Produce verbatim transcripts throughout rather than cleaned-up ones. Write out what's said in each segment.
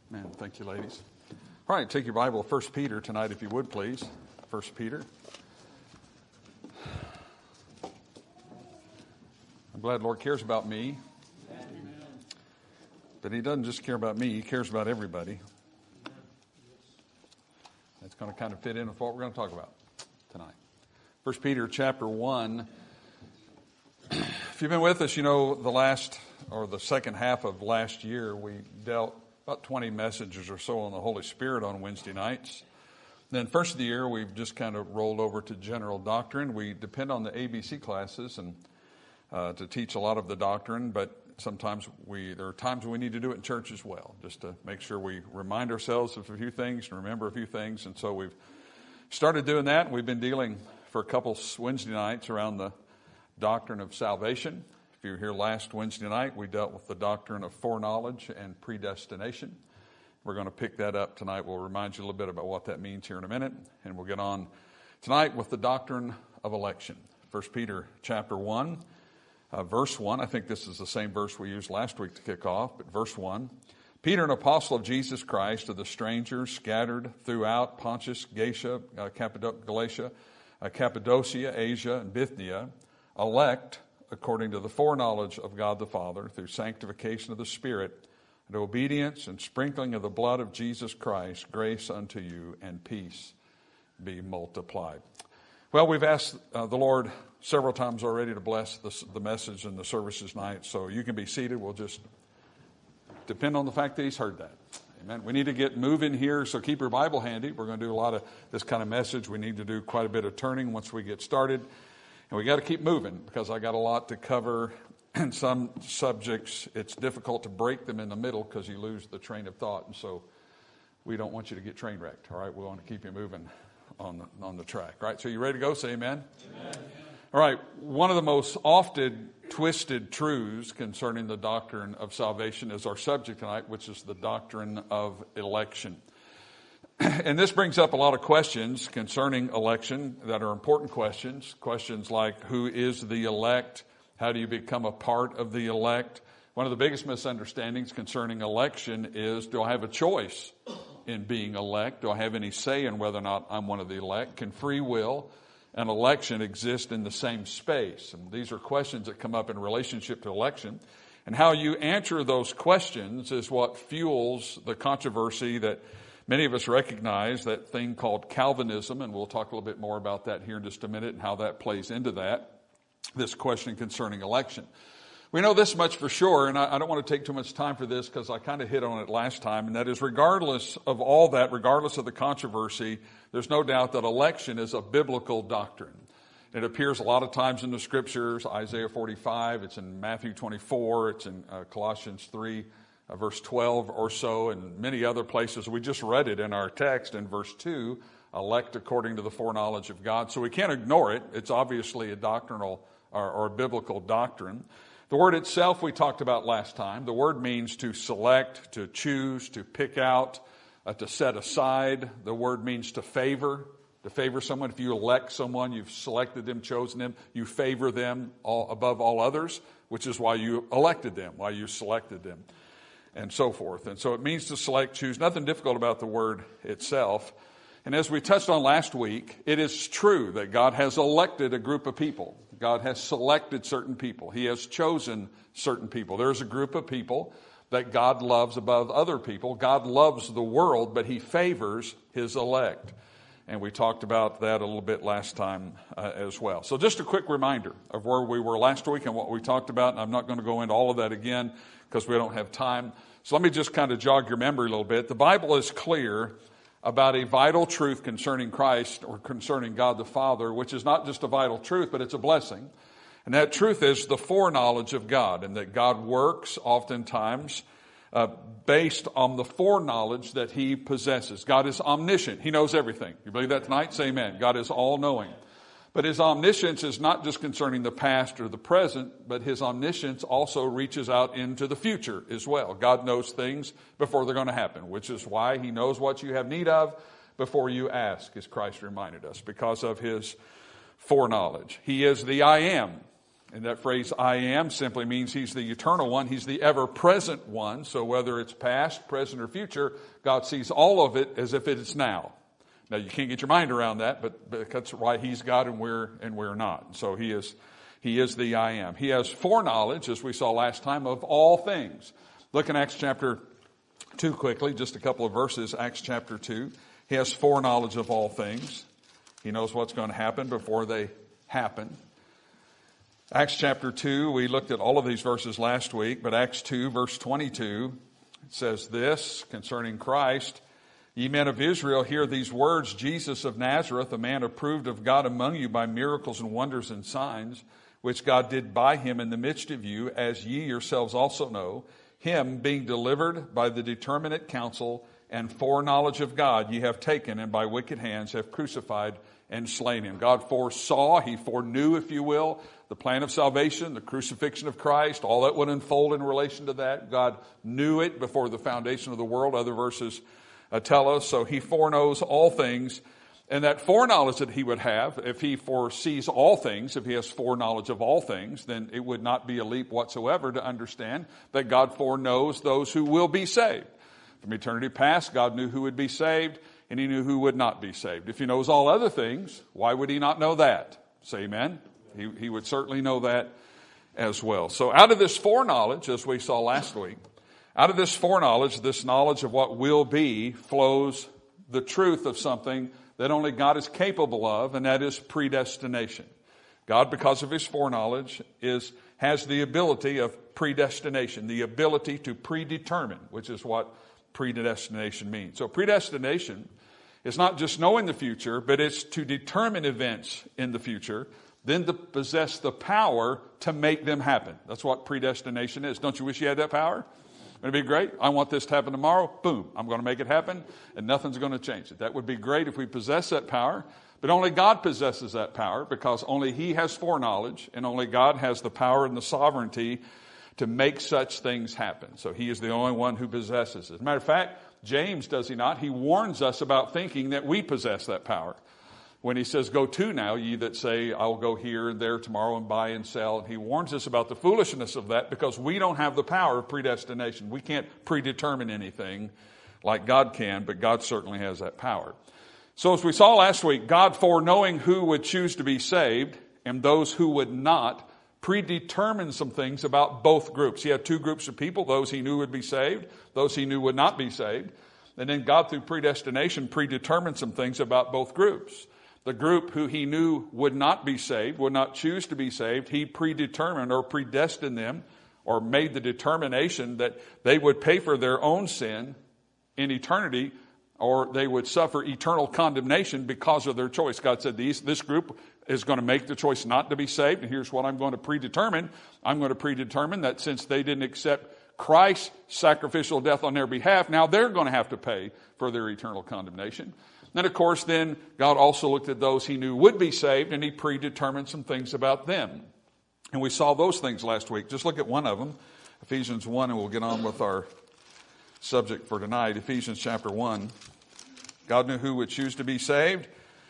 Man, thank you, ladies. All right, take your Bible, First Peter tonight, if you would, please. First Peter. I'm glad the Lord cares about me. Amen. But He doesn't just care about me, He cares about everybody. That's going to kind of fit in with what we're going to talk about tonight. First Peter chapter one. If you've been with us, you know the last, or the second half of last year, we dealt about twenty messages or so on the Holy Spirit on Wednesday nights. Then first of the year, we've just kind of rolled over to general doctrine. We depend on the A B C classes and uh, to teach a lot of the doctrine, but sometimes we there are times when we need to do it in church as well, just to make sure we remind ourselves of a few things and remember a few things. And so we've started doing that. We've been dealing for a couple Wednesday nights around the doctrine of salvation. If you were here last Wednesday night, we dealt with the doctrine of foreknowledge and predestination. We're going to pick that up tonight. We'll remind you a little bit about what that means here in a minute. And we'll get on tonight with the doctrine of election. First Peter chapter one, uh, verse one. I think this is the same verse we used last week to kick off, but verse one. Peter, an apostle of Jesus Christ, to the strangers scattered throughout Pontus, Galatia, uh, Cappadocia, uh, Cappadocia, Asia, and Bithynia, elect according to the foreknowledge of God the Father, through sanctification of the Spirit, and obedience and sprinkling of the blood of Jesus Christ, grace unto you and peace be multiplied. Well, we've asked uh, the Lord several times already to bless the, the message and the services tonight, so you can be seated. We'll just depend on the fact that He's heard that. Amen. We need to get moving here, so keep your Bible handy. We're going to do a lot of this kind of message. We need to do quite a bit of turning once we get started. And we got to keep moving because I got a lot to cover. And some subjects, it's difficult to break them in the middle because you lose the train of thought. And so we don't want you to get train wrecked. All right, we want to keep you moving on the, on the track. All right, so you ready to go? Say amen. Amen. All right, one of the most often twisted truths concerning the doctrine of salvation is our subject tonight, which is the doctrine of election. And this brings up a lot of questions concerning election that are important questions. Questions like, who is the elect? How do you become a part of the elect? One of the biggest misunderstandings concerning election is, do I have a choice in being elect? Do I have any say in whether or not I'm one of the elect? Can free will and election exist in the same space? And these are questions that come up in relationship to election. And how you answer those questions is what fuels the controversy that many of us recognize, that thing called Calvinism, and we'll talk a little bit more about that here in just a minute and how that plays into that, this question concerning election. We know this much for sure, and I, I don't want to take too much time for this because I kind of hit on it last time, and that is regardless of all that, regardless of the controversy, there's no doubt that election is a biblical doctrine. It appears a lot of times in the Scriptures, Isaiah forty-five, it's in Matthew twenty-four, it's in uh, Colossians three, Uh, verse twelve or so, and many other places. We just read it in our text in verse two, elect according to the foreknowledge of God. So we can't ignore it. It's obviously a doctrinal or, or a biblical doctrine. The word itself we talked about last time. The word means to select, to choose, to pick out, uh, to set aside. The word means to favor, to favor someone. If you elect someone, you've selected them, chosen them, you favor them all, above all others, which is why you elected them, why you selected them, and so forth. And so it means to select, choose. Nothing difficult about the word itself. And as we touched on last week, it is true that God has elected a group of people. God has selected certain people. He has chosen certain people. There's a group of people that God loves above other people. God loves the world, but He favors His elect. And we talked about that a little bit last time uh, as well. So just a quick reminder of where we were last week and what we talked about. And I'm not going to go into all of that again because we don't have time. So let me just kind of jog your memory a little bit. The Bible is clear about a vital truth concerning Christ or concerning God the Father, which is not just a vital truth, but it's a blessing. And that truth is the foreknowledge of God, and that God works oftentimes uh, based on the foreknowledge that He possesses. God is omniscient. He knows everything. You believe that tonight? Say amen. God is all-knowing. But His omniscience is not just concerning the past or the present, but His omniscience also reaches out into the future as well. God knows things before they're going to happen, which is why He knows what you have need of before you ask, as Christ reminded us, because of His foreknowledge. He is the I am. And that phrase, I am, simply means he's the eternal one. He's the ever-present one. So whether it's past, present, or future, God sees all of it as if it is now. Now, you can't get your mind around that, but, but that's why he's God and we're, and we're not. So he is, he is the I am. He has foreknowledge, as we saw last time, of all things. Look in Acts chapter two quickly, just a couple of verses, Acts chapter two. He has foreknowledge of all things. He knows what's going to happen before they happen. Acts chapter two, we looked at all of these verses last week, but Acts two, verse twenty-two, it says this concerning Christ. Ye men of Israel, hear these words, Jesus of Nazareth, a man approved of God among you by miracles and wonders and signs, which God did by him in the midst of you, as ye yourselves also know, him being delivered by the determinate counsel and foreknowledge of God, ye have taken, and by wicked hands have crucified and slain him. God foresaw, he foreknew, if you will, the plan of salvation, the crucifixion of Christ, all that would unfold in relation to that. God knew it before the foundation of the world. Other verses uh, tell us. So he foreknows all things. And that foreknowledge that he would have, if he foresees all things, if he has foreknowledge of all things, then it would not be a leap whatsoever to understand that God foreknows those who will be saved. From eternity past, God knew who would be saved, and he knew who would not be saved. If he knows all other things, why would he not know that? Say amen. He, he would certainly know that as well. So out of this foreknowledge, as we saw last week, out of this foreknowledge, this knowledge of what will be, flows the truth of something that only God is capable of, and that is predestination. God, because of his foreknowledge, is has the ability of predestination, the ability to predetermine, which is what predestination means. So predestination is not just knowing the future, but it's to determine events in the future, then to possess the power to make them happen. That's what predestination is. Don't you wish you had that power? Wouldn't it be great? I want this to happen tomorrow. Boom, I'm going to make it happen, and nothing's going to change it. That would be great if we possess that power, but only God possesses that power, because only he has foreknowledge, and only God has the power and the sovereignty to make such things happen. So he is the only one who possesses it. As a matter of fact, James, does he not? He warns us about thinking that we possess that power. When he says, go to now, ye that say, I'll go here and there tomorrow and buy and sell. And he warns us about the foolishness of that, because we don't have the power of predestination. We can't predetermine anything like God can, but God certainly has that power. So as we saw last week, God, foreknowing who would choose to be saved and those who would not, predetermined some things about both groups. He had two groups of people, those he knew would be saved, those he knew would not be saved. And then God, through predestination, predetermined some things about both groups. The group who he knew would not be saved, would not choose to be saved, he predetermined or predestined them, or made the determination that they would pay for their own sin in eternity, or they would suffer eternal condemnation because of their choice. God said, These, this group is going to make the choice not to be saved, and here's what I'm going to predetermine. I'm going to predetermine that since they didn't accept Christ's sacrificial death on their behalf, now they're going to have to pay for their eternal condemnation. And of course, then God also looked at those he knew would be saved, and he predetermined some things about them. And we saw those things last week. Just look at one of them, Ephesians one, and we'll get on with our subject for tonight. Ephesians chapter one. God knew who would choose to be saved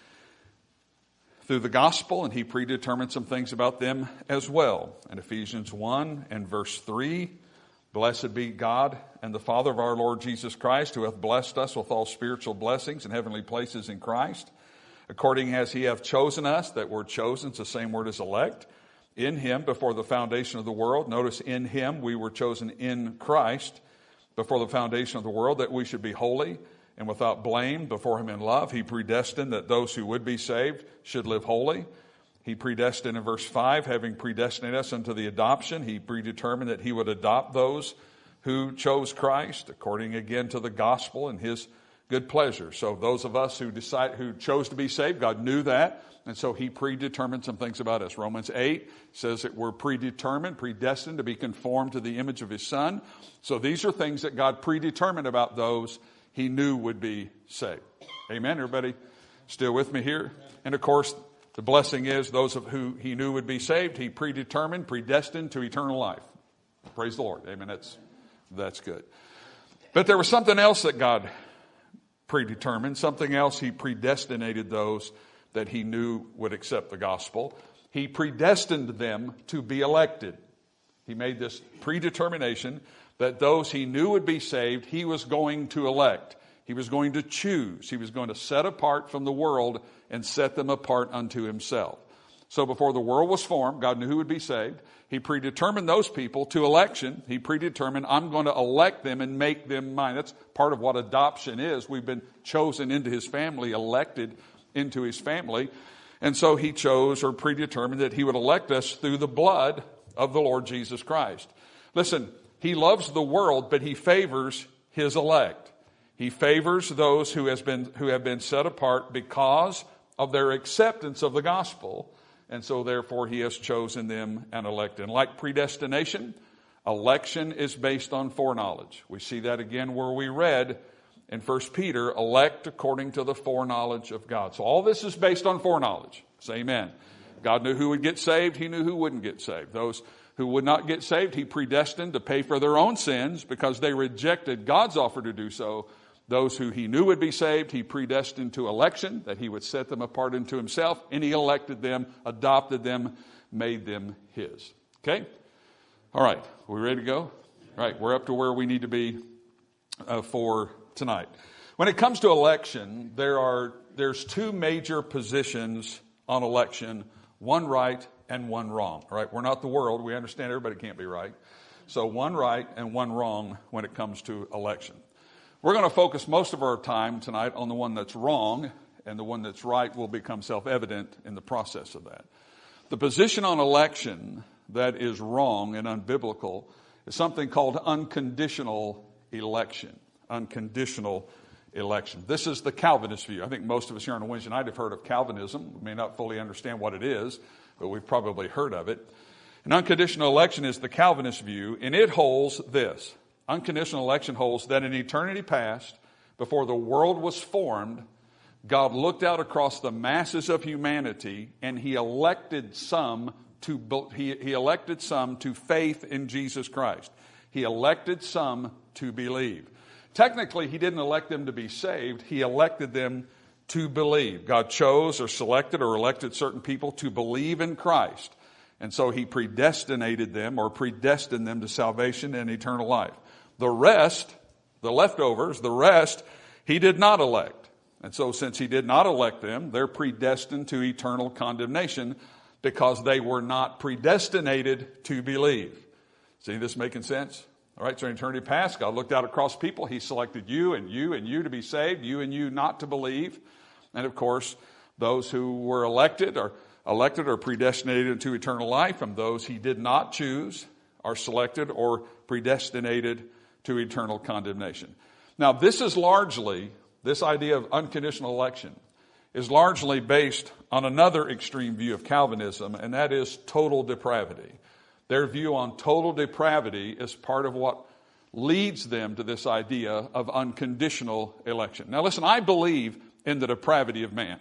through the gospel, and he predetermined some things about them as well. In Ephesians one and verse three, blessed be God and the Father of our Lord Jesus Christ, who hath blessed us with all spiritual blessings in heavenly places in Christ, according as he hath chosen us. That word chosen is the same word as elect. In him before the foundation of the world. Notice, in him we were chosen in Christ before the foundation of the world, that we should be holy and without blame before him in love. He predestined that those who would be saved should live holy. He predestined in verse five, having predestinated us unto the adoption. He predetermined that he would adopt those who chose Christ, according again to the gospel and his good pleasure. So those of us who decide, who chose to be saved, God knew that. And so he predetermined some things about us. Romans eight says that we're predetermined, predestined to be conformed to the image of his Son. So these are things that God predetermined about those he knew would be saved. Amen. Everybody still with me here? And of course, the blessing is those of who he knew would be saved, he predetermined, predestined to eternal life. Praise the Lord. Amen. That's, that's good. But there was something else that God predetermined, something else he predestinated those that he knew would accept the gospel. He predestined them to be elected. He made this predetermination that those he knew would be saved, he was going to elect. He was going to choose. He was going to set apart from the world and set them apart unto himself. So before the world was formed, God knew who would be saved. He predetermined those people to election. He predetermined, I'm going to elect them and make them mine. That's part of what adoption is. We've been chosen into his family, elected into his family. And so he chose or predetermined that he would elect us through the blood of the Lord Jesus Christ. Listen, he loves the world, but he favors his elect. He favors those who has been who have been set apart because of their acceptance of the gospel. And so therefore he has chosen them and elected. And like predestination, election is based on foreknowledge. We see that again where we read in First Peter, elect according to the foreknowledge of God. So all this is based on foreknowledge. Say amen. God knew who would get saved. He knew who wouldn't get saved. Those who would not get saved, he predestined to pay for their own sins because they rejected God's offer to do so. Those who he knew would be saved, he predestined to election, that he would set them apart unto himself, and he elected them, adopted them, made them his. Okay? All right. We ready to go? All right. We're up to where we need to be uh, for tonight. When it comes to election, there are there's two major positions on election, one right and one wrong. All right? We're not the world. We understand everybody can't be right. So one right and one wrong when it comes to election. We're going to focus most of our time tonight on the one that's wrong, and the one that's right will become self-evident in the process of that. The position on election that is wrong and unbiblical is something called unconditional election. Unconditional election. This is the Calvinist view. I think most of us here on a Wednesday night have heard of Calvinism. We may not fully understand what it is, but we've probably heard of it. And unconditional election is the Calvinist view, and it holds this. Unconditional election holds that in eternity past, before the world was formed, God looked out across the masses of humanity and he elected some to he, he elected some to faith in Jesus Christ. He elected some to believe. Technically, he didn't elect them to be saved. He elected them to believe. God chose or selected or elected certain people to believe in Christ. And so he predestinated them or predestined them to salvation and eternal life. The rest, the leftovers, the rest, he did not elect. And so since he did not elect them, they're predestined to eternal condemnation because they were not predestinated to believe. See this making sense? All right, so in eternity past, God looked out across people. He selected you and you and you to be saved, you and you not to believe. And of course, those who were elected are elected or predestinated to eternal life, and those he did not choose are selected or predestinated to eternal condemnation. Now, this is largely, this idea of unconditional election is largely based on another extreme view of Calvinism, and that is total depravity. Their view on total depravity is part of what leads them to this idea of unconditional election. Now, listen, I believe in the depravity of man.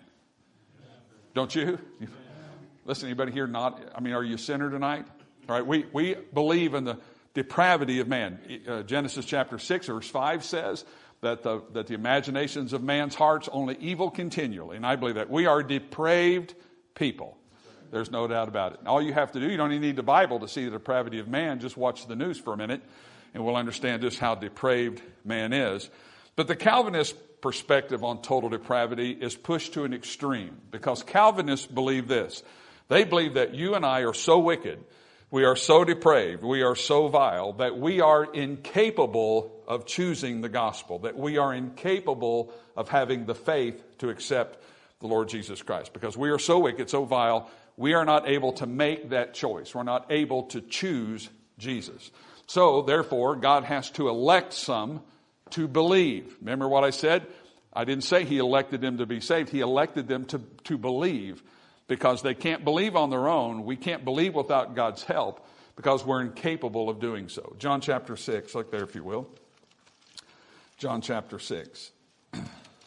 Don't you? Listen, anybody here not, I mean, are you a sinner tonight? All right, we, we believe in the depravity of man. Uh, Genesis chapter six, verse five says that the, that the imaginations of man's hearts only evil continually. And I believe that. We are depraved people. There's no doubt about it. And all you have to do, you don't even need the Bible to see the depravity of man. Just watch the news for a minute and we'll understand just how depraved man is. But the Calvinist perspective on total depravity is pushed to an extreme because Calvinists believe this. They believe that you and I are so wicked, we are so depraved, we are so vile, that we are incapable of choosing the gospel, that we are incapable of having the faith to accept the Lord Jesus Christ. Because we are so wicked, so vile, we are not able to make that choice. We're not able to choose Jesus. So, therefore, God has to elect some to believe. Remember what I said? I didn't say he elected them to be saved. He elected them to, to believe. Because they can't believe on their own. We can't believe without God's help because we're incapable of doing so. John chapter six, look there if you will. John chapter six. The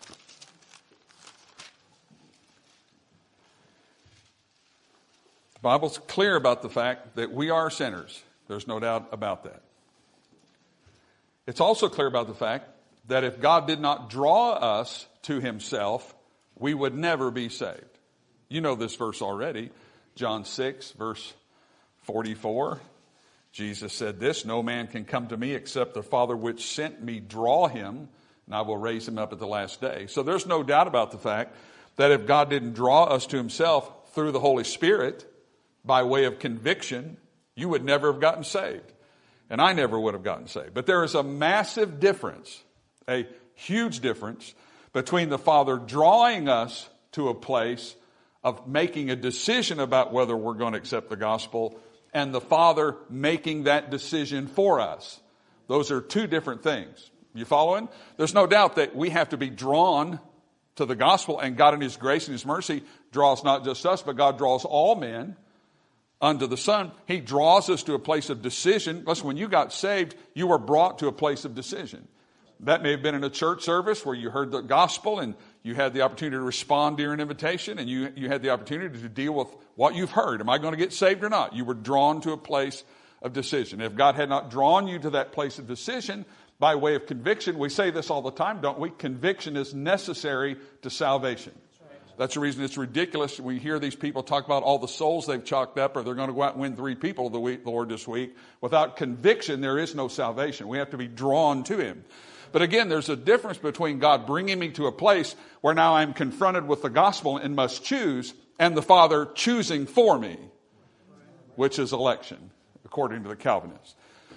Bible's clear about the fact that we are sinners. There's no doubt about that. It's also clear about the fact that if God did not draw us to himself, we would never be saved. You know this verse already. John six, verse forty-four, Jesus said this, "No man can come to me except the Father which sent me draw him, and I will raise him up at the last day." So there's no doubt about the fact that if God didn't draw us to himself through the Holy Spirit by way of conviction, you would never have gotten saved. And I never would have gotten saved. But there is a massive difference, a huge difference, between the Father drawing us to a place of making a decision about whether we're going to accept the gospel and the Father making that decision for us. Those are two different things. You following? There's no doubt that we have to be drawn to the gospel, and God in his grace and his mercy draws not just us, but God draws all men unto the Son. He draws us to a place of decision. Listen, when you got saved, you were brought to a place of decision. That may have been in a church service where you heard the gospel and you had the opportunity to respond to an invitation, and you, you had the opportunity to deal with what you've heard. Am I going to get saved or not? You were drawn to a place of decision. If God had not drawn you to that place of decision by way of conviction, we say this all the time, don't we? Conviction is necessary to salvation. That's the reason it's ridiculous. We hear these people talk about all the souls they've chalked up, or they're going to go out and win three people the week, the Lord this week. Without conviction, there is no salvation. We have to be drawn to him. But again, there's a difference between God bringing me to a place where now I'm confronted with the gospel and must choose, and the Father choosing for me, which is election, according to the Calvinists.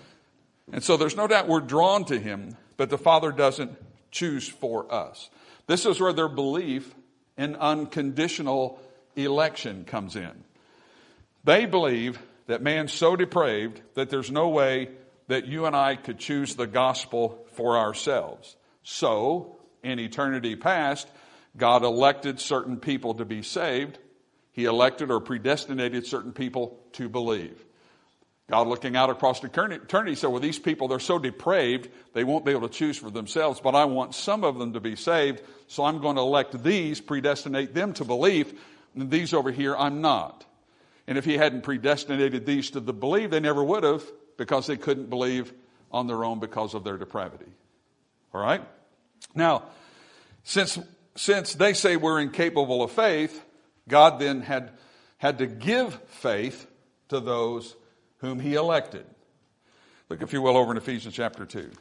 And so there's no doubt we're drawn to him, but the Father doesn't choose for us. This is where their belief in unconditional election comes in. They believe that man's so depraved that there's no way that you and I could choose the gospel for ourselves. So, in eternity past, God elected certain people to be saved. He elected or predestinated certain people to believe. God, looking out across eternity, said, well, these people, they're so depraved, they won't be able to choose for themselves, but I want some of them to be saved, so I'm going to elect these, predestinate them to belief, and these over here, I'm not. And if he hadn't predestinated these to the believe, they never would have, because they couldn't believe on their own because of their depravity. All right? Now, since, since they say we're incapable of faith, God then had, had to give faith to those whom he elected. Look, if you will, over in Ephesians chapter two.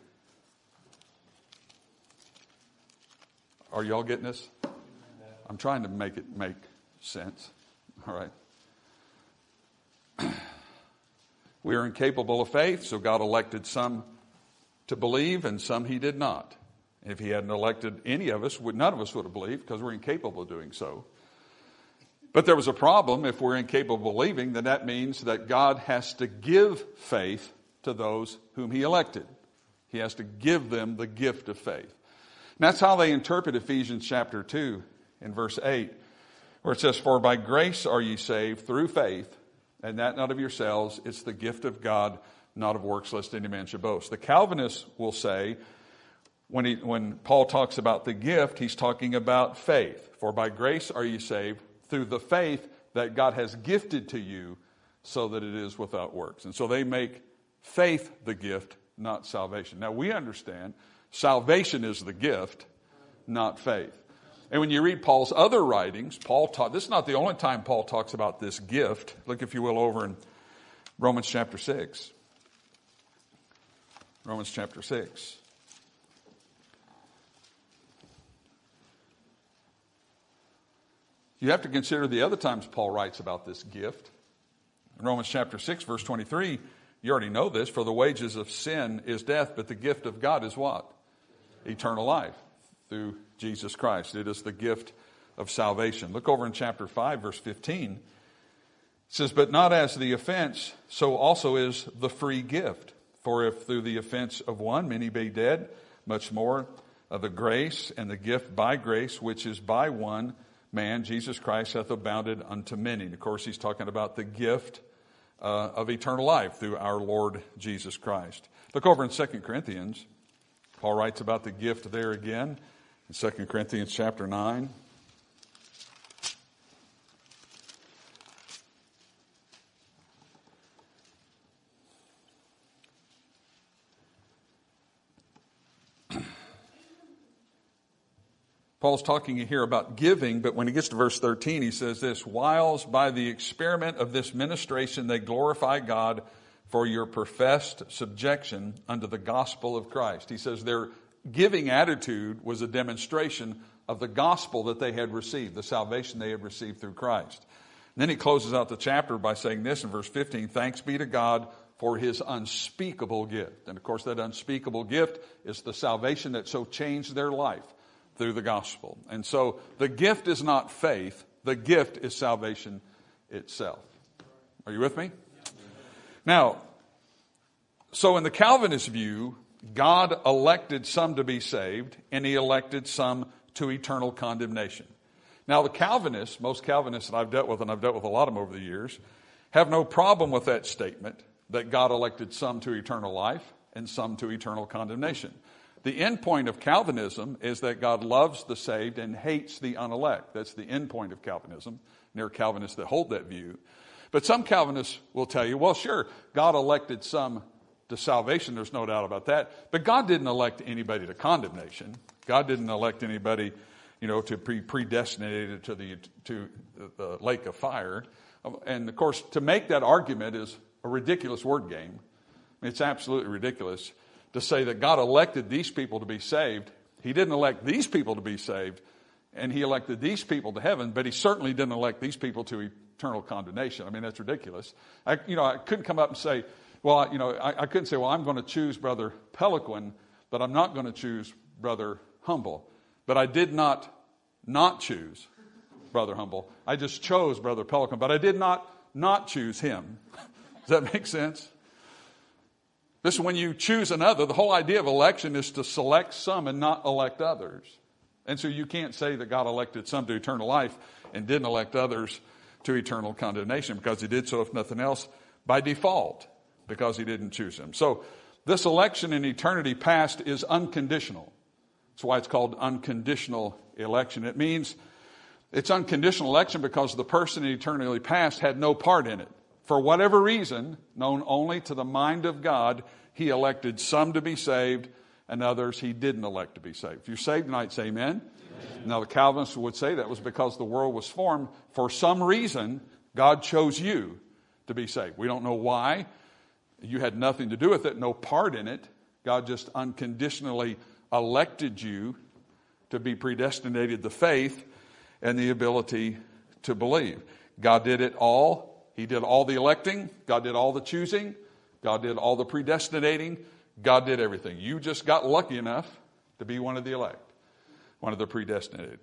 Are y'all getting this? I'm trying to make it make sense. All right. We are incapable of faith, so God elected some to believe and some he did not. If he hadn't elected any of us, none of us would have believed because we're incapable of doing so. But there was a problem. If we're incapable of believing, then that means that God has to give faith to those whom he elected. He has to give them the gift of faith. And that's how they interpret Ephesians chapter two in verse eight, where it says, "For by grace are ye saved through faith, and that not of yourselves, it's the gift of God, not of works, lest any man should boast." The Calvinists will say, when, he, when Paul talks about the gift, he's talking about faith. For by grace are ye saved through the faith that God has gifted to you, so that it is without works. And so they make faith the gift, not salvation. Now we understand salvation is the gift, not faith. And when you read Paul's other writings, Paul taught, this is not the only time Paul talks about this gift. Look, if you will, over in Romans chapter six. Romans chapter six. You have to consider the other times Paul writes about this gift. In Romans chapter six, verse twenty-three, you already know this, "For the wages of sin is death, but the gift of God is what? Eternal life through Jesus Christ." It is the gift of salvation. Look over in chapter five, verse fifteen. It says, "But not as the offense, so also is the free gift. For if through the offense of one many be dead, much more of the grace and the gift by grace, which is by one man, Jesus Christ, hath abounded unto many." And of course, he's talking about the gift uh, of eternal life through our Lord Jesus Christ. Look over in Second Corinthians. Paul writes about the gift there again in Second Corinthians chapter nine. Paul's talking here about giving, but when he gets to verse thirteen, he says this, whilst by the experiment of this ministration they glorify God for your professed subjection unto the gospel of Christ. He says their giving attitude was a demonstration of the gospel that they had received, the salvation they had received through Christ. And then he closes out the chapter by saying this in verse fifteen, thanks be to God for his unspeakable gift. And of course that unspeakable gift is the salvation that so changed their life through the gospel. And so the gift is not faith, the gift is salvation itself. Are you with me? Now, so in the Calvinist view, God elected some to be saved, and he elected some to eternal condemnation. Now, the Calvinists, most Calvinists that I've dealt with, and I've dealt with a lot of them over the years, have no problem with that statement that God elected some to eternal life and some to eternal condemnation. The end point of Calvinism is that God loves the saved and hates the unelect. That's the end point of Calvinism. And there are Calvinists that hold that view. But some Calvinists will tell you, well, sure, God elected some to salvation. There's no doubt about that. But God didn't elect anybody to condemnation. God didn't elect anybody, you know, to be predestinated to the, to the lake of fire. And, of course, to make that argument is a ridiculous word game. I mean, it's absolutely ridiculous to say that God elected these people to be saved. He didn't elect these people to be saved, and he elected these people to heaven, but he certainly didn't elect these people to eternal condemnation. I mean, that's ridiculous. I, you know, I couldn't come up and say, well, you know, I, I couldn't say, well, I'm going to choose Brother Peliquin, but I'm not going to choose Brother Humble. But I did not not choose Brother Humble. I just chose Brother Peliquin, but I did not not choose him. Does that make sense? Listen, when you choose another, the whole idea of election is to select some and not elect others. And so you can't say that God elected some to eternal life and didn't elect others to eternal condemnation, because he did so, if nothing else, by default, because he didn't choose them. So this election in eternity past is unconditional. That's why it's called unconditional election. It means it's unconditional election because the person in eternity past had no part in it. For whatever reason, known only to the mind of God, he elected some to be saved and others he didn't elect to be saved. If you're saved tonight, say amen. Amen. Now, the Calvinists would say that was because the world was formed. For some reason, God chose you to be saved. We don't know why. You had nothing to do with it, no part in it. God just unconditionally elected you to be predestinated to faith and the ability to believe. God did it all. He did all the electing. God did all the choosing. God did all the predestinating. God did everything. You just got lucky enough to be one of the elect, one of the predestinated.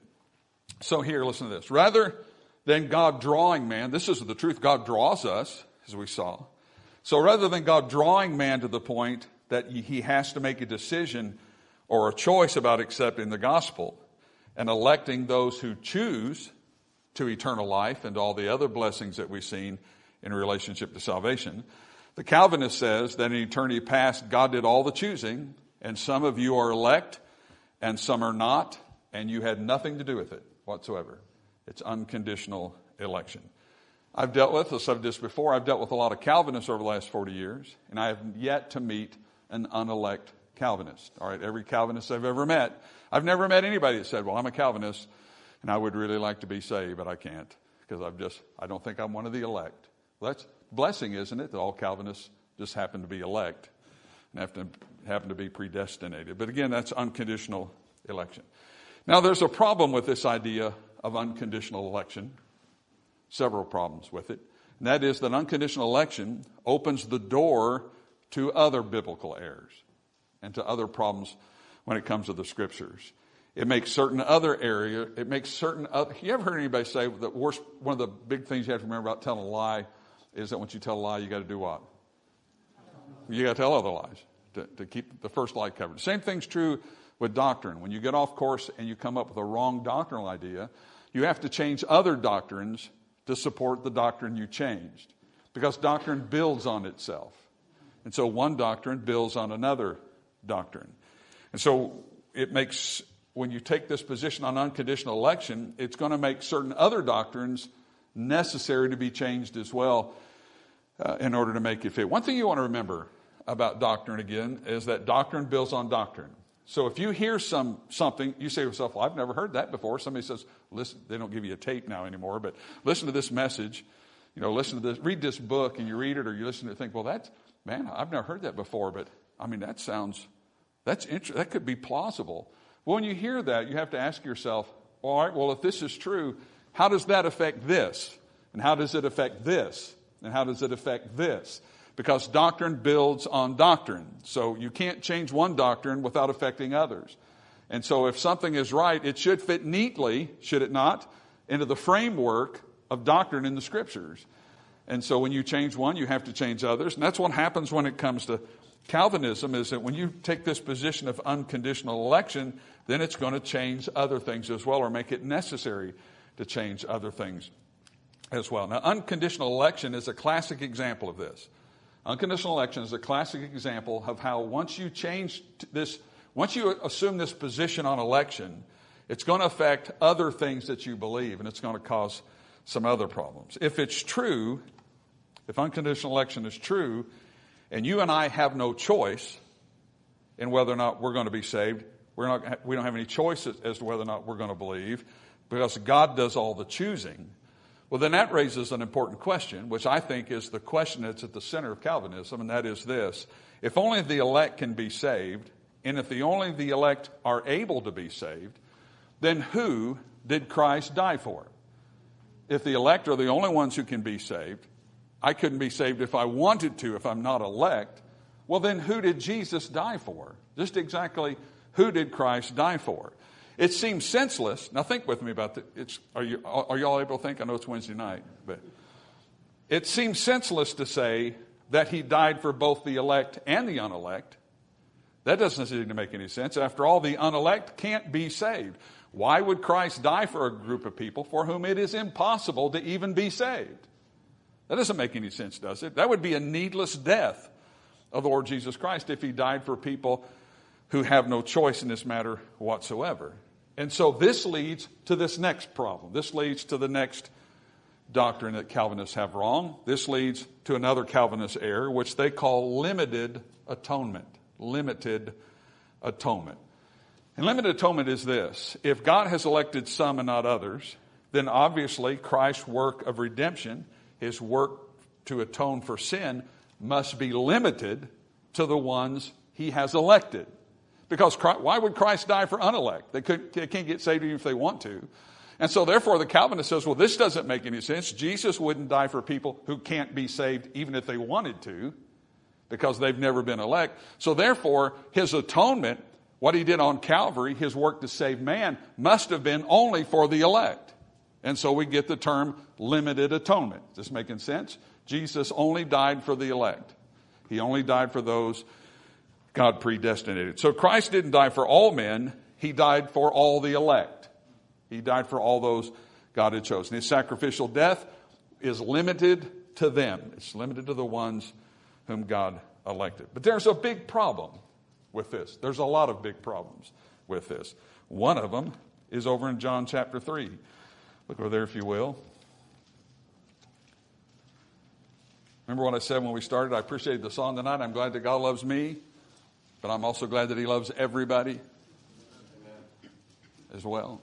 So here, listen to this. Rather than God drawing man, this is the truth, God draws us, as we saw. So rather than God drawing man to the point that he has to make a decision or a choice about accepting the gospel and electing those who choose to eternal life and all the other blessings that we've seen in relationship to salvation, the Calvinist says that in eternity past, God did all the choosing, and some of you are elect and some are not, and you had nothing to do with it whatsoever. It's unconditional election. I've dealt with, as I've discussed before, I've dealt with a lot of Calvinists over the last forty years, and I have yet to meet an unelect Calvinist. All right, every Calvinist I've ever met, I've never met anybody that said, well, I'm a Calvinist, and I would really like to be saved, but I can't, because I've just, I don't think I'm one of the elect. Well, that's blessing, isn't it, that all Calvinists just happen to be elect and have to happen to be predestinated. But again, that's unconditional election. Now, there's a problem with this idea of unconditional election. Several problems with it. And that is that unconditional election opens the door to other biblical errors and to other problems when it comes to the scriptures. It makes certain other area, it makes certain other, you ever heard anybody say that worst, one of the big things you have to remember about telling a lie is that once you tell a lie, you got to do what? You got to tell other lies to, to keep the first lie covered. Same thing's true with doctrine. When you get off course and you come up with a wrong doctrinal idea, you have to change other doctrines to support the doctrine you changed, because doctrine builds on itself. And so one doctrine builds on another doctrine. And so it makes, when you take this position on unconditional election, it's going to make certain other doctrines necessary to be changed as well uh, in order to make it fit. One thing you want to remember about doctrine, again, is that doctrine builds on doctrine. So if you hear some something, you say to yourself, well, I've never heard that before. Somebody says, listen, they don't give you a tape now anymore, but listen to this message. You know, listen to this, read this book, and you read it, or you listen to it and think, well, that's, man, I've never heard that before, but I mean, that sounds, that's interesting. That could be plausible. Well, when you hear that, you have to ask yourself, all right, well, if this is true, how does that affect this? And how does it affect this? And how does it affect this? Because doctrine builds on doctrine. So you can't change one doctrine without affecting others. And so if something is right, it should fit neatly, should it not, into the framework of doctrine in the Scriptures. And so when you change one, you have to change others. And that's what happens when it comes to Calvinism, is that when you take this position of unconditional election, then it's going to change other things as well, or make it necessary to change other things as well. Now, unconditional election is a classic example of this. Unconditional election is a classic example of how once you change this, once you assume this position on election, it's going to affect other things that you believe, and it's going to cause some other problems. If it's true, if unconditional election is true, and you and I have no choice in whether or not we're going to be saved, we're not, we don't have any choice as to whether or not we're going to believe, because God does all the choosing, well, then that raises an important question, which I think is the question that's at the center of Calvinism, and that is this. If only the elect can be saved, and if the only the elect are able to be saved, then who did Christ die for? If the elect are the only ones who can be saved, I couldn't be saved if I wanted to, if I'm not elect, well, then who did Jesus die for? Just exactly who did Christ die for? It seems senseless. Now think with me about that. It's, are you are you all able to think? I know it's Wednesday night, but it seems senseless to say that he died for both the elect and the unelect. That doesn't seem to make any sense. After all, the unelect can't be saved. Why would Christ die for a group of people for whom it is impossible to even be saved? That doesn't make any sense, does it? That would be a needless death of the Lord Jesus Christ if he died for people who have no choice in this matter whatsoever. And so this leads to this next problem. This leads to the next doctrine that Calvinists have wrong. This leads to another Calvinist error, which they call limited atonement. Limited atonement. And limited atonement is this. If God has elected some and not others, then obviously Christ's work of redemption, his work to atone for sin, must be limited to the ones he has elected. Because Christ, why would Christ die for unelect? They, could, they can't get saved even if they want to. And so therefore the Calvinist says, well, this doesn't make any sense. Jesus wouldn't die for people who can't be saved even if they wanted to, because they've never been elect. So therefore his atonement, what he did on Calvary, his work to save man, must have been only for the elect. And so we get the term limited atonement. Is this making sense? Jesus only died for the elect. He only died for those God predestinated. So Christ didn't die for all men. He died for all the elect. He died for all those God had chosen. His sacrificial death is limited to them. It's limited to the ones whom God elected. But there's a big problem with this. There's a lot of big problems with this. One of them is over in John chapter three. Look over there if you will. Remember what I said when we started? I appreciated the song tonight. I'm glad that God loves me. But I'm also glad that he loves everybody Amen. As well.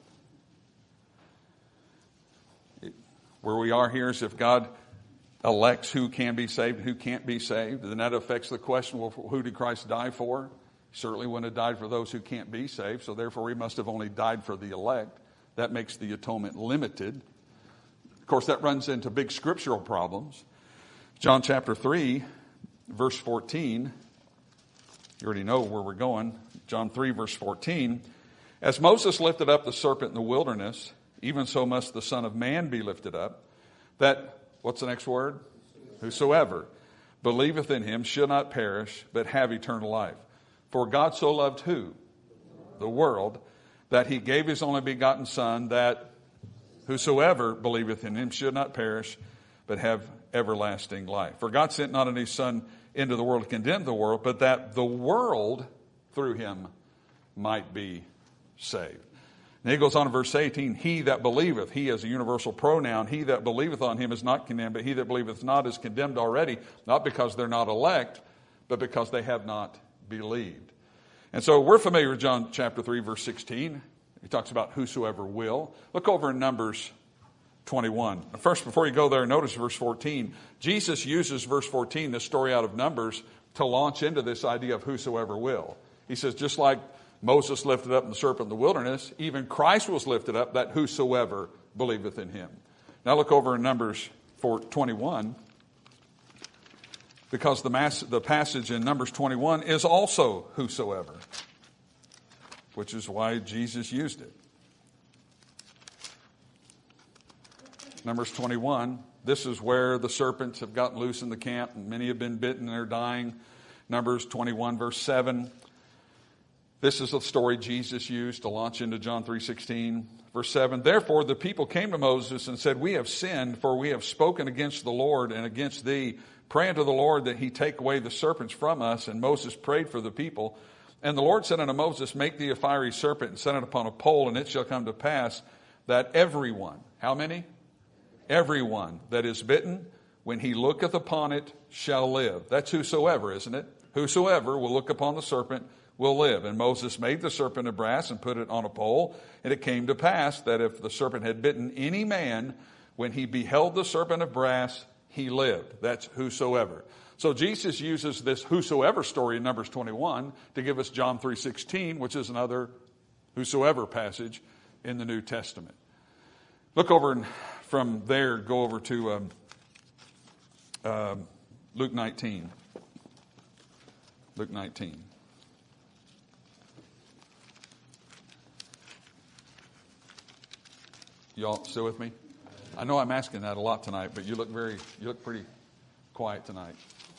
It, where we are here is if God elects who can be saved and who can't be saved, then that affects the question, well, who did Christ die for? He certainly wouldn't have died for those who can't be saved, so therefore he must have only died for the elect. That makes the atonement limited. Of course, that runs into big scriptural problems. John chapter three, verse fourteen. You already know where we're going. John three, verse fourteen. As Moses lifted up the serpent in the wilderness, even so must the Son of Man be lifted up, that, what's the next word? Whosoever believeth in him shall not perish, but have eternal life. For God so loved who? The world, that he gave his only begotten Son, that whosoever believeth in him should not perish, but have everlasting life. For God sent not only his Son into the world to condemn the world, but that the world through him might be saved. And he goes on in verse eighteen, he that believeth, he as a universal pronoun, he that believeth on him is not condemned, but he that believeth not is condemned already, not because they're not elect, but because they have not believed. And so we're familiar with John chapter three, verse sixteen. He talks about whosoever will. Look over in Numbers twenty-one. First, before you go there, notice verse fourteen. Jesus uses verse fourteen, this story out of Numbers, to launch into this idea of whosoever will. He says, just like Moses lifted up the serpent in the wilderness, even Christ was lifted up, that whosoever believeth in him. Now look over in Numbers twenty-one, because the, mass, the passage in Numbers twenty-one is also whosoever, which is why Jesus used it. Numbers twenty-one, this is where the serpents have gotten loose in the camp, and many have been bitten and they're dying. Numbers twenty-one, verse seven. This is the story Jesus used to launch into John three sixteen. Verse seven, therefore the people came to Moses and said, we have sinned, for we have spoken against the Lord and against thee. Pray unto the Lord that he take away the serpents from us. And Moses prayed for the people. And the Lord said unto Moses, make thee a fiery serpent and set it upon a pole, and it shall come to pass that everyone, how many? Everyone that is bitten, when he looketh upon it, shall live. That's whosoever, isn't it? Whosoever will look upon the serpent will live. And Moses made the serpent of brass and put it on a pole. And it came to pass that if the serpent had bitten any man, when he beheld the serpent of brass, he lived. That's whosoever. So Jesus uses this whosoever story in Numbers twenty-one to give us John three sixteen, which is another whosoever passage in the New Testament. Look over and from there, go over to um, uh, Luke nineteen. Luke nineteen. Y'all still with me? I know I'm asking that a lot tonight, but you look very, you look pretty quiet tonight.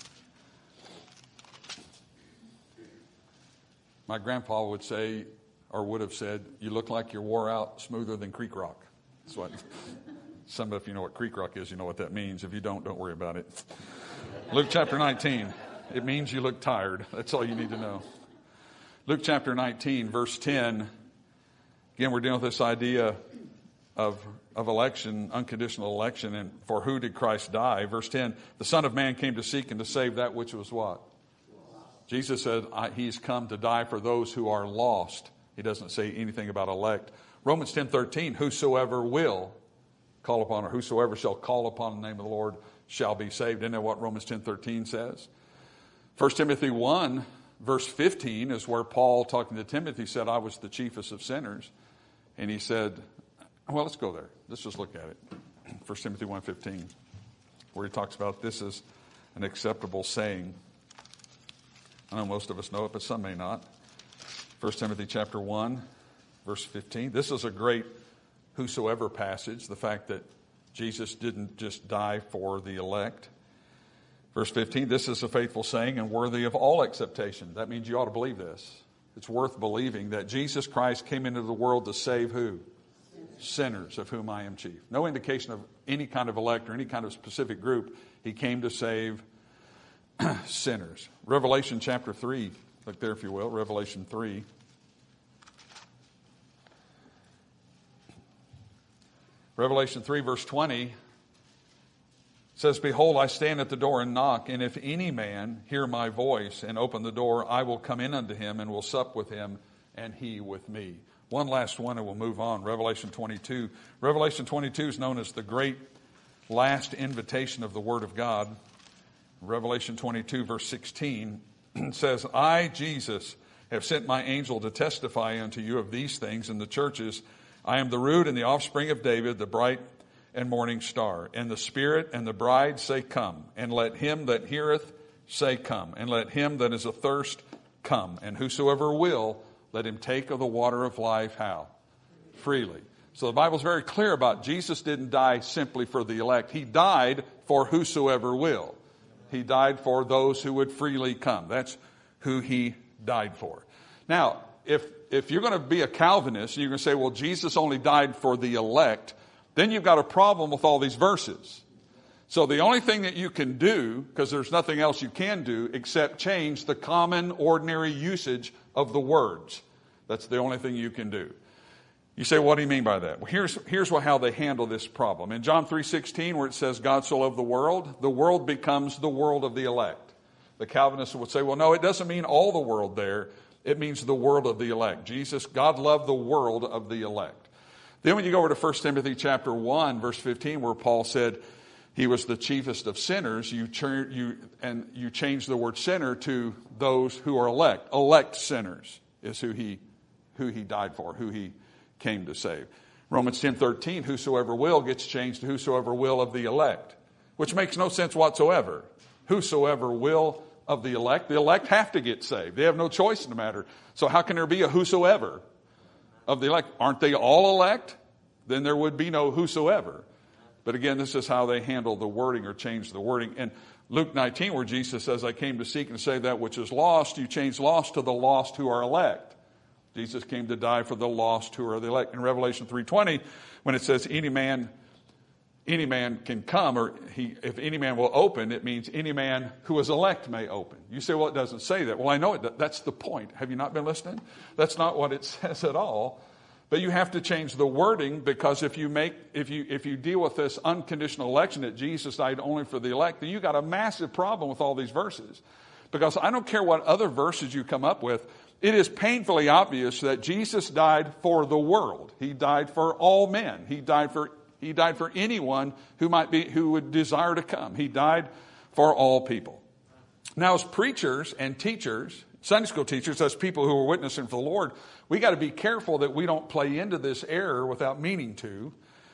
My grandpa would say, or would have said, you look like you're wore out smoother than Creek Rock. That's what, some of you know what Creek Rock is, you know what that means. If you don't, don't worry about it. Luke chapter nineteen. It means you look tired. That's all you need to know. Luke chapter nineteen, verse ten. Again, we're dealing with this idea of, of election, unconditional election, and for who did Christ die? Verse ten, the Son of Man came to seek and to save that which was what? Jesus said he's come to die for those who are lost. He doesn't say anything about elect. Romans ten thirteen, whosoever will call upon, or whosoever shall call upon the name of the Lord shall be saved. Isn't that what Romans ten thirteen says? First Timothy one, verse fifteen is where Paul, talking to Timothy, said, I was the chiefest of sinners. And he said, well, let's go there. Let's just look at it. First Timothy one fifteen, where he talks about this is an acceptable saying. I know most of us know it, but some may not. First Timothy chapter one, verse fifteen. This is a great whosoever passage, the fact that Jesus didn't just die for the elect. Verse fifteen, this is a faithful saying and worthy of all acceptation. That means you ought to believe this. It's worth believing that Jesus Christ came into the world to save who? Sinners, of whom I am chief. No indication of any kind of elect or any kind of specific group. He came to save sinners. Revelation chapter three. Look there, if you will. Revelation three. Revelation three, verse twenty says, behold, I stand at the door and knock, and if any man hear my voice and open the door, I will come in unto him and will sup with him, and he with me. One last one, and we'll move on. Revelation twenty-two. Revelation twenty-two is known as the great last invitation of the Word of God. Revelation twenty-two, verse sixteen says, I, Jesus, have sent my angel to testify unto you of these things in the churches. I am the root and the offspring of David, the bright and morning star. And the Spirit and the bride say, come. And let him that heareth say, come. And let him that is athirst come. And whosoever will, let him take of the water of life, how? Freely. So the Bible's very clear about Jesus didn't die simply for the elect. He died for whosoever will. He died for those who would freely come. That's who he died for. Now, if if you're going to be a Calvinist and you're going to say, well, Jesus only died for the elect, then you've got a problem with all these verses. So the only thing that you can do, because there's nothing else you can do, except change the common, ordinary usage of the words. That's the only thing you can do. You say, what do you mean by that? Well, here's, here's what, how they handle this problem. In John three sixteen, where it says, God so loved the world, the world becomes the world of the elect. The Calvinists would say, well, no, it doesn't mean all the world there. It means the world of the elect. Jesus, God loved the world of the elect. Then when you go over to First Timothy chapter one, verse fifteen, where Paul said he was the chiefest of sinners, you, ch- you and you change the word sinner to those who are elect. Elect sinners is who he who he died for, who he came to save. Romans ten thirteen, whosoever will, gets changed to whosoever will of the elect, which makes no sense whatsoever. Whosoever will of the elect. The elect have to get saved. They have no choice in the matter. So how can there be a whosoever of the elect? Aren't they all elect? Then there would be no whosoever. But again, this is how they handle the wording or change the wording. In Luke nineteen, where Jesus says, I came to seek and save that which is lost, you change lost to the lost who are elect. Jesus came to die for the lost who are the elect. In Revelation three twenty, when it says any man Any man can come, or he, if any man will open, it means any man who is elect may open. You say, well, it doesn't say that. Well, I know it. That's the point. Have you not been listening? That's not what it says at all. But you have to change the wording, because if you make, if you, if you deal with this unconditional election that Jesus died only for the elect, then you got a massive problem with all these verses. Because I don't care what other verses you come up with, it is painfully obvious that Jesus died for the world. He died for all men. He died for He died for anyone who might be, who would desire to come. He died for all people. Now, as preachers and teachers, Sunday school teachers, as people who are witnessing for the Lord, we got to be careful that we don't play into this error without meaning to.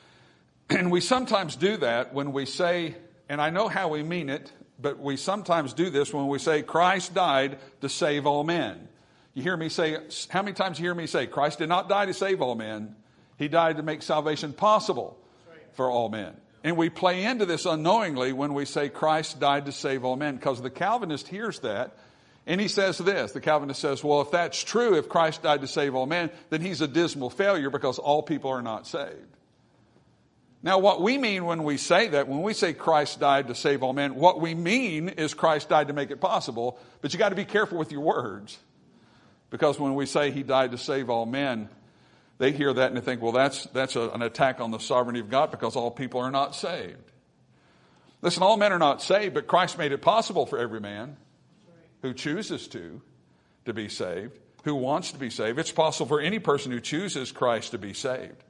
And we sometimes do that when we say, and I know how we mean it, but we sometimes do this when we say Christ died to save all men. You hear me say, how many times you hear me say, Christ did not die to save all men. He died to make salvation possible for all men. And we play into this unknowingly when we say Christ died to save all men, because the Calvinist hears that and he says this. The Calvinist says, well, if that's true, if Christ died to save all men, then he's a dismal failure because all people are not saved. Now, what we mean when we say that, when we say Christ died to save all men, what we mean is Christ died to make it possible. But you got to be careful with your words, because when we say he died to save all men, they hear that and they think, well, that's, that's a, an attack on the sovereignty of God, because all people are not saved. Listen, all men are not saved, but Christ made it possible for every man who chooses to, to be saved, who wants to be saved. It's possible for any person who chooses Christ to be saved.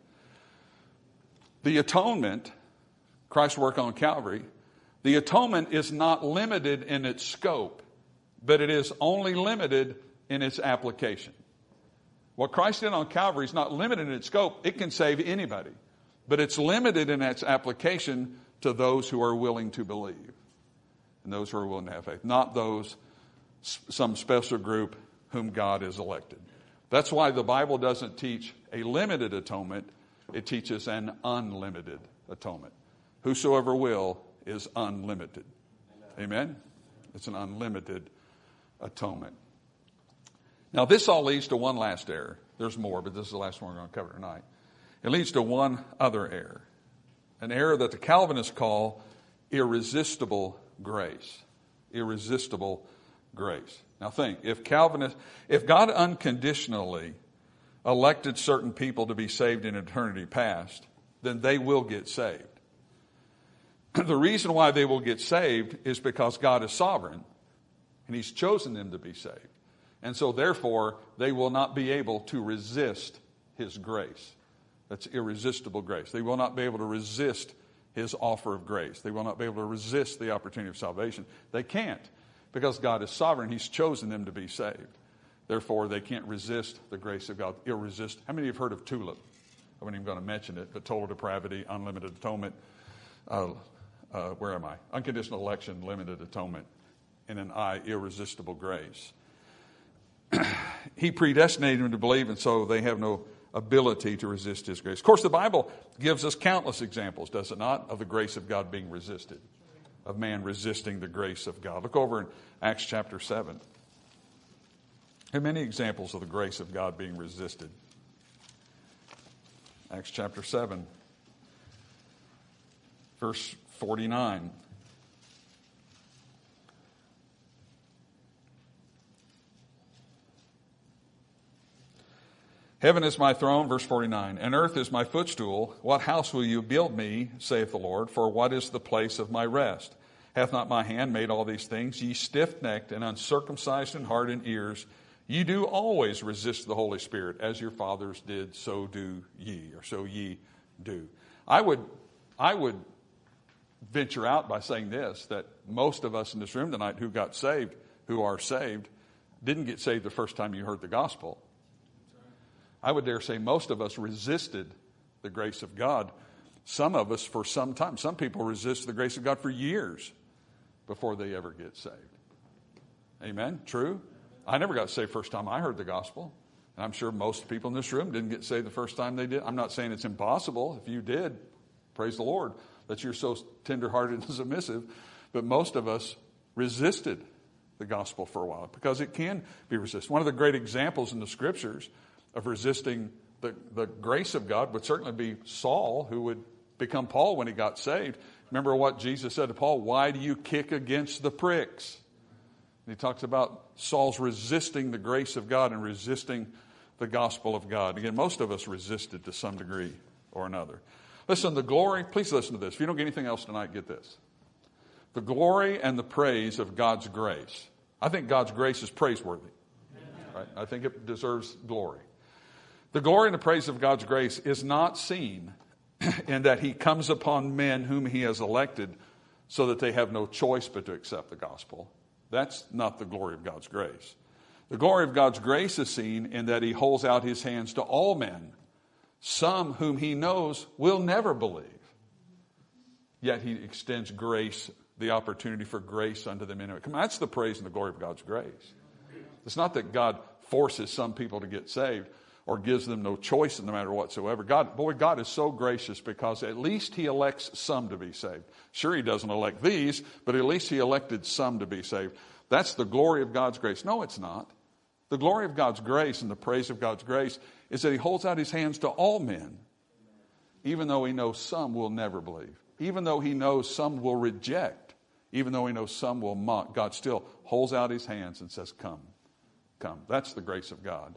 The atonement, Christ's work on Calvary, the atonement is not limited in its scope, but it is only limited in its application. What Christ did on Calvary is not limited in its scope. It can save anybody. But it's limited in its application to those who are willing to believe. And those who are willing to have faith. Not those, some special group whom God has elected. That's why the Bible doesn't teach a limited atonement. It teaches an unlimited atonement. Whosoever will is unlimited. Amen? It's an unlimited atonement. Now, this all leads to one last error. There's more, but this is the last one we're going to cover tonight. It leads to one other error. An error that the Calvinists call irresistible grace. Irresistible grace. Now think, if Calvinists, if God unconditionally elected certain people to be saved in eternity past, then they will get saved. The reason why they will get saved is because God is sovereign and he's chosen them to be saved. And so therefore, they will not be able to resist his grace. That's irresistible grace. They will not be able to resist his offer of grace. They will not be able to resist the opportunity of salvation. They can't, because God is sovereign. He's chosen them to be saved. Therefore, they can't resist the grace of God. Irresistible. How many of you have heard of TULIP? I wasn't even going to mention it, but total depravity, unlimited atonement. Uh, uh, where am I? Unconditional election, limited atonement, and an I, irresistible grace. He predestinated them to believe, and so they have no ability to resist his grace. Of course, the Bible gives us countless examples, does it not, of the grace of God being resisted, of man resisting the grace of God. Look over in Acts chapter seven. There are many examples of the grace of God being resisted. Acts chapter seven, verse forty-nine. Heaven is my throne, verse forty-nine, and earth is my footstool. What house will you build me, saith the Lord, for what is the place of my rest? Hath not my hand made all these things? Ye stiff-necked and uncircumcised in heart and ears, Ye do always resist the Holy Spirit, as your fathers did, so do ye, or so ye do. I would, I would venture out by saying this, that most of us in this room tonight who got saved, who are saved, didn't get saved the first time you heard the gospel. I would dare say most of us resisted the grace of God. Some of us for some time. Some people resist the grace of God for years before they ever get saved. Amen? True? I never got saved first time I heard the gospel. And I'm sure most people in this room didn't get saved the first time they did. I'm not saying it's impossible. If you did, praise the Lord that you're so tenderhearted and submissive. But most of us resisted the gospel for a while because it can be resisted. One of the great examples in the scriptures of resisting the, the grace of God would certainly be Saul, who would become Paul when he got saved. Remember what Jesus said to Paul, why do you kick against the pricks? And he talks about Saul's resisting the grace of God and resisting the gospel of God. Again, most of us resisted to some degree or another. Listen, the glory, please listen to this. If you don't get anything else tonight, get this. The glory and the praise of God's grace. I think God's grace is praiseworthy. Right? I think it deserves glory. The glory and the praise of God's grace is not seen in that he comes upon men whom he has elected so that they have no choice but to accept the gospel. That's not the glory of God's grace. The glory of God's grace is seen in that he holds out his hands to all men, some whom he knows will never believe. Yet he extends grace, the opportunity for grace unto them anyway. Come on, that's the praise and the glory of God's grace. It's not that God forces some people to get saved or gives them no choice in the matter whatsoever. God, boy, God is so gracious because at least he elects some to be saved. Sure, he doesn't elect these, but at least he elected some to be saved. That's the glory of God's grace. No, it's not. The glory of God's grace and the praise of God's grace is that he holds out his hands to all men, even though he knows some will never believe, even though he knows some will reject, even though he knows some will mock. God still holds out his hands and says, come, come. That's the grace of God.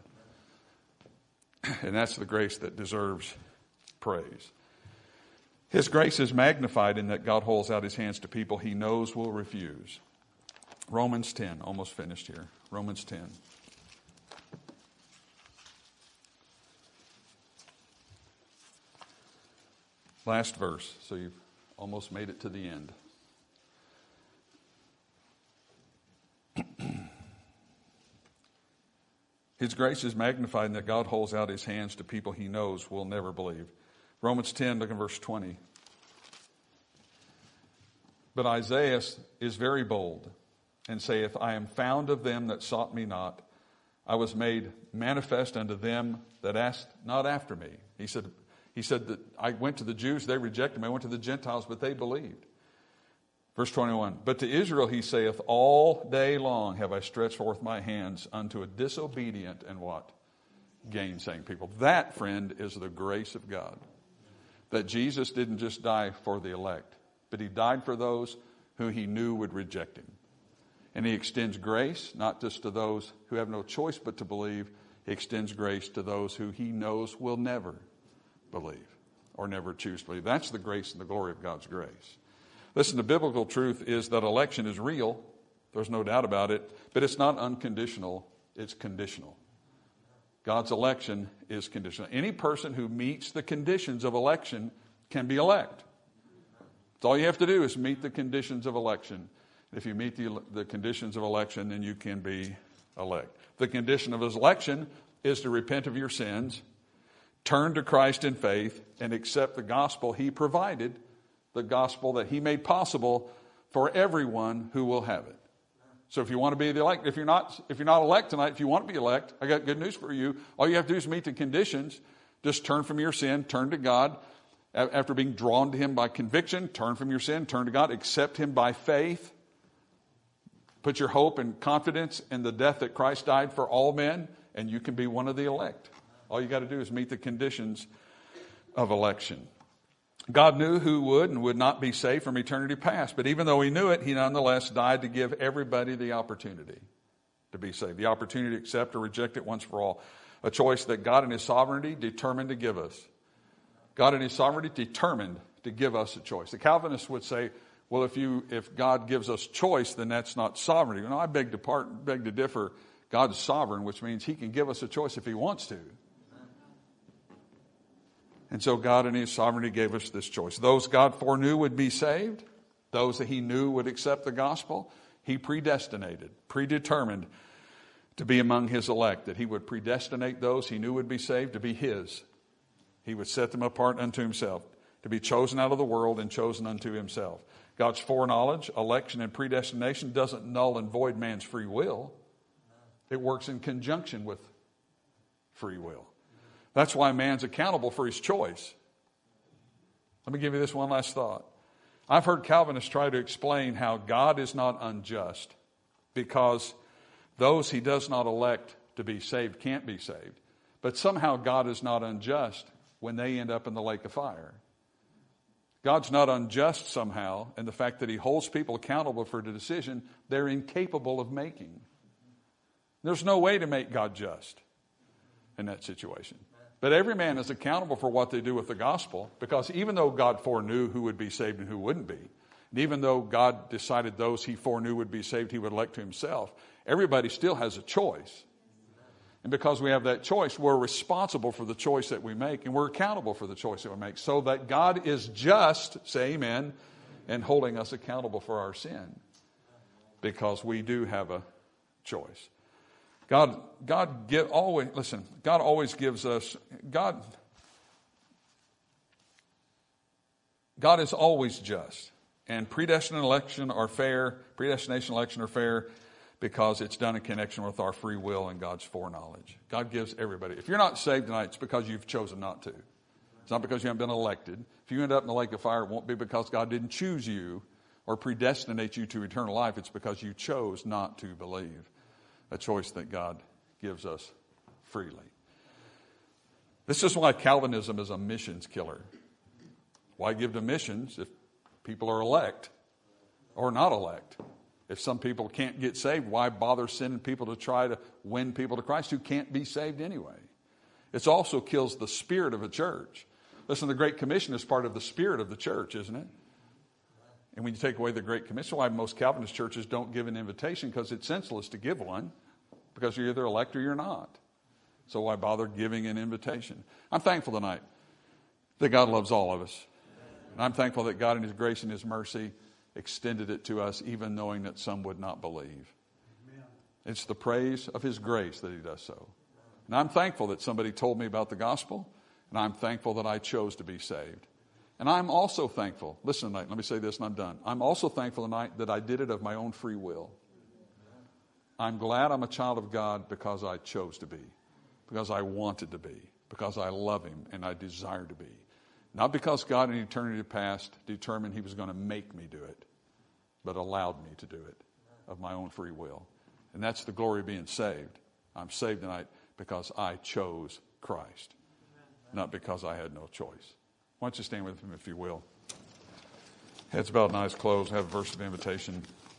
And that's the grace that deserves praise. His grace is magnified in that God holds out his hands to people he knows will refuse. Romans ten, almost finished here. Romans ten. Last verse, so you've almost made it to the end. His grace is magnified in that God holds out his hands to people he knows will never believe. Romans ten, look at verse twenty. But Isaiah is very bold and saith, I am found of them that sought me not. I was made manifest unto them that asked not after me. He said, he said that I went to the Jews, they rejected me. I went to the Gentiles, but they believed. Verse twenty-one, but to Israel he saith, all day long have I stretched forth my hands unto a disobedient and what? Gainsaying people. That, friend, is the grace of God. That Jesus didn't just die for the elect, but he died for those who he knew would reject him. And he extends grace, not just to those who have no choice but to believe. He extends grace to those who he knows will never believe or never choose to believe. That's the grace and the glory of God's grace. Listen, the biblical truth is that election is real. There's no doubt about it. But it's not unconditional. It's conditional. God's election is conditional. Any person who meets the conditions of election can be elect. That's all you have to do is meet the conditions of election. If you meet the, the conditions of election, then you can be elect. The condition of his election is to repent of your sins, turn to Christ in faith, and accept the gospel he provided, the gospel that he made possible for everyone who will have it. So if you want to be the elect, if you're not, if you're not elect tonight, if you want to be elect, I got good news for you. All you have to do is meet the conditions. Just turn from your sin, turn to God. After being drawn to him by conviction, turn from your sin, turn to God, accept him by faith. Put your hope and confidence in the death that Christ died for all men, and you can be one of the elect. All you got to do is meet the conditions of election. God knew who would and would not be saved from eternity past. But even though he knew it, he nonetheless died to give everybody the opportunity to be saved. The opportunity to accept or reject it once for all. A choice that God in his sovereignty determined to give us. God in his sovereignty determined to give us a choice. The Calvinists would say, well, if you if God gives us choice, then that's not sovereignty. No, I beg to part, beg to differ. God is sovereign, which means he can give us a choice if he wants to. And so God in his sovereignty gave us this choice. Those God foreknew would be saved, those that he knew would accept the gospel, he predestinated, predetermined to be among his elect, that he would predestinate those he knew would be saved to be his. He would set them apart unto himself, to be chosen out of the world and chosen unto himself. God's foreknowledge, election, and predestination doesn't null and void man's free will. It works in conjunction with free will. That's why man's accountable for his choice. Let me give you this one last thought. I've heard Calvinists try to explain how God is not unjust because those he does not elect to be saved can't be saved. But somehow God is not unjust when they end up in the lake of fire. God's not unjust somehow in the fact that he holds people accountable for the decision they're incapable of making. There's no way to make God just in that situation. But every man is accountable for what they do with the gospel, because even though God foreknew who would be saved and who wouldn't be, and even though God decided those he foreknew would be saved, he would elect to himself, everybody still has a choice. And because we have that choice, we're responsible for the choice that we make, and we're accountable for the choice that we make, so that God is just, say amen, and holding us accountable for our sin, because we do have a choice. God, God give, always, listen, God always gives us, God, God is always just. And predestination election are fair, predestination election are fair because it's done in connection with our free will and God's foreknowledge. God gives everybody. If you're not saved tonight, it's because you've chosen not to. It's not because you haven't been elected. If you end up in the lake of fire, it won't be because God didn't choose you or predestinate you to eternal life. It's because you chose not to believe. A choice that God gives us freely. This is why Calvinism is a missions killer. Why give to missions if people are elect or not elect? If some people can't get saved, why bother sending people to try to win people to Christ who can't be saved anyway? It also kills the spirit of a church. Listen, the Great Commission is part of the spirit of the church, isn't it? And when you take away the Great Commission, why most Calvinist churches don't give an invitation, because it's senseless to give one, because you're either elect or you're not. So why bother giving an invitation? I'm thankful tonight that God loves all of us. And I'm thankful that God in his grace and his mercy extended it to us, even knowing that some would not believe. Amen. It's the praise of his grace that he does so. And I'm thankful that somebody told me about the gospel, and I'm thankful that I chose to be saved. And I'm also thankful, listen tonight, let me say this and I'm done. I'm also thankful tonight that I did it of my own free will. I'm glad I'm a child of God because I chose to be, because I wanted to be, because I love him and I desire to be. Not because God in eternity past determined he was going to make me do it, but allowed me to do it of my own free will. And that's the glory of being saved. I'm saved tonight because I chose Christ, not because I had no choice. Why don't you stand with him if you will. Heads bowed and eyes closed. Have a verse of invitation.